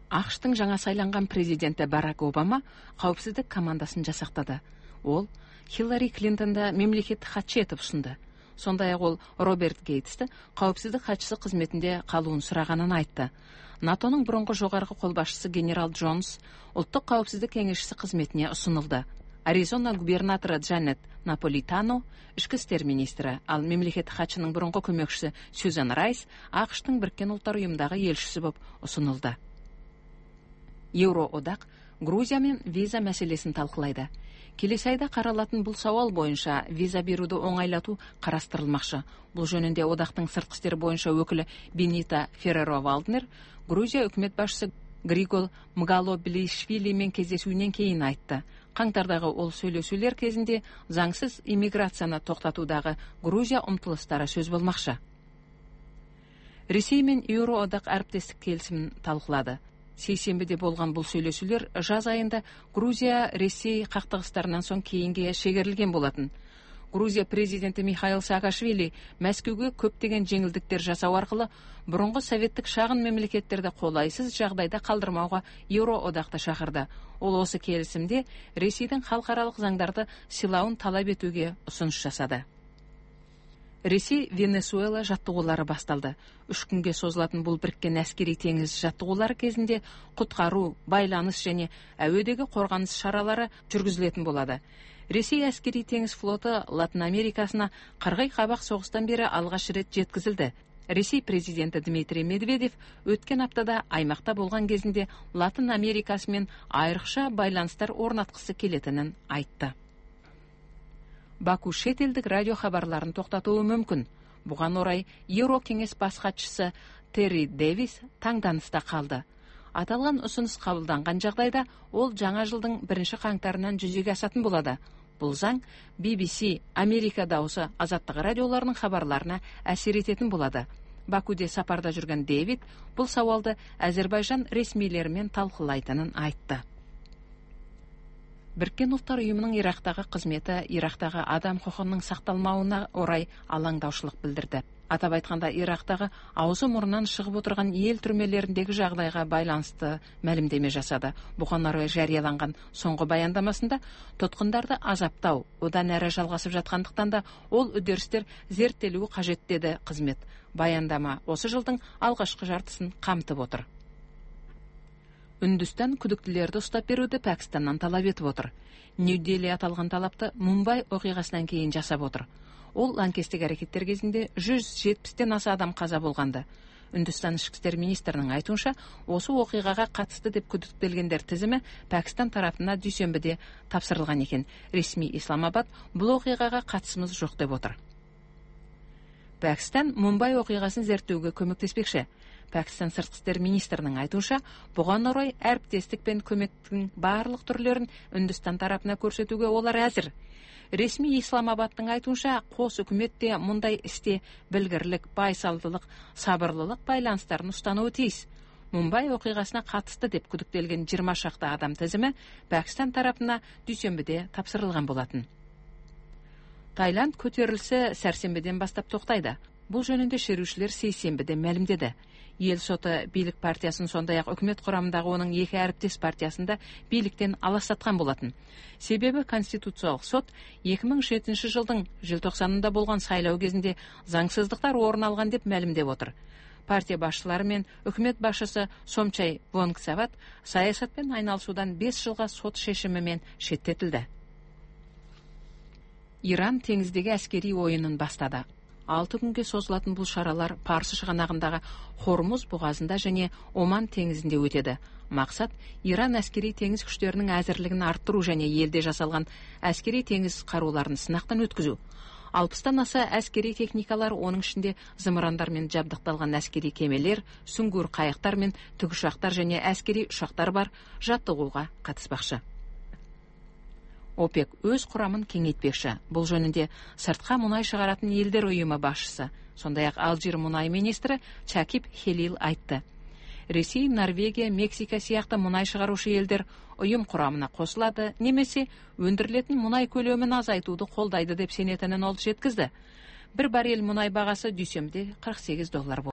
АКШтың жаңа сайланған президенті Барак Обама қауіпсіздік командасын жасақтады. Ол Хиллари Клинтонды мемлекеттік хатшы етіп ұсынды. Сондай-ақ ол Роберт Гейтсті қауіпсіздік хатшысы қызметінде қалуын сұрағанын айтты. НАТОның бұрынғы жоғарғы қолбасшысы генерал Джонс ұлттық қауіпсіздік кеңесшісі қызметіне ұсынылды. Аризона губернаторы Джанет Наполитано ішкі істер министрі, ал мемлекеттік хатшының бұрынғы көмекшісі Сюзан Райс АКШтың Біріккен ұлттар ұйымындағы елшісі болып ұсынылды. Еуроодақ Грузиямен виза мәселесін талқылайды. Келесі айда қаралатын бұл сауал бойынша виза беруді оңайлату қарастырылмақшы. Бұл жөнінде одақтың сыртқы істер бойынша өкілі Бенита Ферреро-Валднер Грузия үкімет басшысы Григол Мгалоблишвилимен кездесуінен кейін айтты. Қаңтардағы ол сөйлесулер кезінде заңсыз иммиграцияны тоқтатудағы Грузия ұмтылыстары сөз болмақшы. Ресей мен Еуроодақ әріптестік келісімін талқылады. Сейсенбіде болған бұл сөйлесулер жаз айында Грузия-Ресей қақтығыстарынан соң кейінге шегерілген болатын. Грузия президенті Михаил Саакашвили Мәскеуге көптеген жеңілдіктер жасау арқылы бұрынғы советтік шағын мемлекеттерді қолайсыз жағдайда қалдырмауға Еуроодақты шақырды. Ол осы келісімде Ресейдің халықаралық заңдарды сыйлауын талап етуге ұсыныс жасады. Ресей Венесуэла жаттығулары басталды. 3 күнге созылатын бұл біріккен әскери теңіз жаттығулары кезінде құтқару, байланыс және әуедегі қорғаныс шаралары жүргізілетін болады. Ресей әскери теңіз флоты Латын Америкасына қырғи қабақ соғыстан бері алғаш рет жеткізілді. Ресей президенті Дмитрий Медведев өткен аптада аймақта болған кезінде Латын Америкасымен айрықша байланыстар орнатқысы келетінін айтты. Баку шетелдік радио хабарларын тоқтатуы мүмкін. Бұған орай Еурокеңес бас хатшысы Терри Дэвис таңданыста қалды. Аталған ұсыныс қабылданған жағдайда ол жаңа жылдың 1 қаңтарынан жүзеге асатын болады. Бұл заң BBC, Америка дауысы азаттығы радиоларының хабарларына әсер ететін болады. Бакуде сапарда жүрген Дэвид бұл сауалды Әзербайжан ресмилерімен талқылайтынын айтты. Біріккен ұлттар ұйымының Ирактағы қызметі Ирактағы адам құқығының сақталмауына орай алаңдаушылық білдірді. Атап айтқанда Ирактағы аузы мұрнынан шығып отырған ел түрмелеріндегі жағдайға байланысты мәлімдеме жасады. Бұған орай жарияланған соңғы баяндамасында тұтқындарды азаптау одан әрі жалғасып жатқандықтан да ол үдерістер зерттелуі қажет деді қызмет. Баяндама осы жылдың алғашқы жартысын қамтып отыр. Үндістан күдіктілерді ұстап беруді Пәкістаннан талап етіп отыр. Нью-Дели аталған талапты Мумбай оқиғасынан кейін жасап отыр. Ол лаңкестік әрекеттер кезінде 170-тен аса адам қаза болғанды. Үндістан ішкі істер министрінің айтуынша, осы оқиғаға қатысты деп күдіктелгендер тізімі Пәкістан тарапына дүйсенбіде тапсырылған екен. Ресми Исламабад бұл оқиғаға қатысымыз жоқ деп отыр. Пәкістан Мумбай оқиғасын зерттеуге көмектеспекші. Пәкістан сыртқы істер министрінің айтуынша, бұған орай әріптестік пен көмектің барлық түрлерін Үндістан тарапына көрсетуге олар әзір. Ресми Исламабадтың айтуынша, қос үкіметте мұндай істе білгірлік, байсалдылық, сабырлылық байланыстарын ұстануы тиіс. Мумбай оқиғасына қатысты деп күдіктелген 20 шақты адам тізімі Пәкістан тарапына дүйсенбіде тапсырылған болатын. Таиланд көтерілісі сәрсенбіден бастап тоқтайды. Бұл жөнінде шерушілер сейсенбіде мәлімдеді. Ел соты билік партиясын сондай-ақ үкімет құрамындағы оның екі әріптес партиясында биліктен аластатқан болатын. Себебі Конституциялық сот 2007 жылдың желтоқсанында болған сайлау кезінде заңсыздықтар орын алған деп мәлімдеп отыр. Партия басшылары мен үкімет басшысы Сомчай Вонгсават саясатпен айналысудан 5 жылға сот шешімімен шеттетілді. Иран теңіздегі әскери ойынын бастады. 6 күнге созылатын бұл шаралар Парсы шығанағындағы Хормуз бұғазында және Оман теңізінде өтеді. Мақсат Иран әскери теңіз күштерінің әзірлігін арттыру және елде жасалған әскери теңіз қаруларын сынақтан өткізу. 60-тан аса әскери техникалар, оның ішінде зымырандармен жабдықталған әскери кемелер, сүңгуір қайықтар мен тікұшақтар және әскери ұшақтар бар жаттығуға қатыспақшы. ОПЕК өз құрамын кеңейтпекші. Бұл жөнінде сыртқа мұнай шығаратын елдер ұйымы басшысы, сондай-ақ Алжир мұнай министрі Чакиб Хелил айтты. Ресей, Норвегия, Мексика сияқты мұнай шығарушы елдер ұйым құрамына қосылады, немесе өндірілетін мұнай көлемін азайтуды қолдайды деп сенетінін ол жеткізді. Бір баррель мұнай бағасы дүйсенбіде $48 болды.